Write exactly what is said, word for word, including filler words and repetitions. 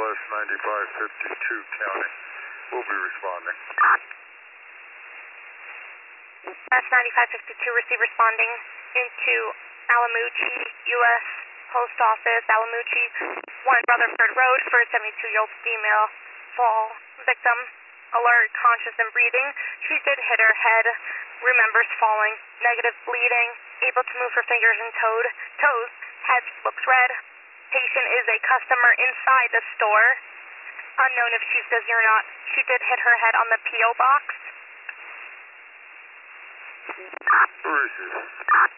Dispatch ninety-five fifty-two County. We'll be responding. Dispatch ninety-five fifty-two, receive responding into Alamucci, U S Post Office, Alamucci, one Rutherford Road, for a seventy-two-year-old female fall victim. Alert, conscious and breathing. She did hit her head, remembers falling, negative bleeding, able to move her fingers and toed, toes, head looks red. Patient is a customer inside the store. Unknown if she's dizzy or not. She did hit her head on the P O box. Where is she?